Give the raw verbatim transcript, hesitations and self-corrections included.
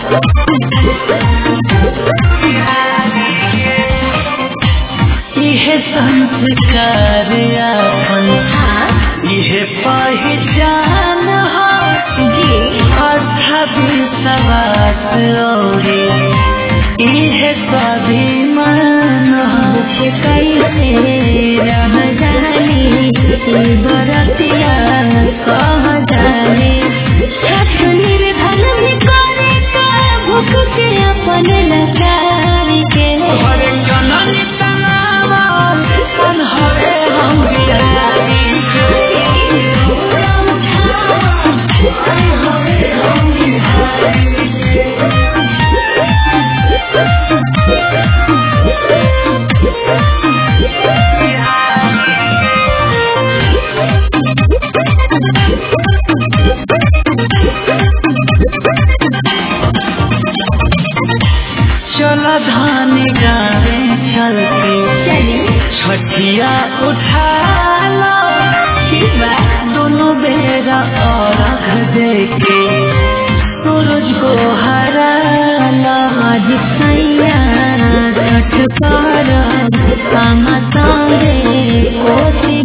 यह संस्कार अपन यह पहचान हो विश्वास और यह स्वाभिमान हो कैसे रह जानी बरतिया कह जाने छठ निर्धन भी करे का भूख के अपन लकार के हरे जननी तनावा मन हरे हम बिहारी चला धान गावे चलते छठिया उठा लो दोनों बेरा और देखे सूरज को हरा लो आज सैया छठ पर काम तारे कोसी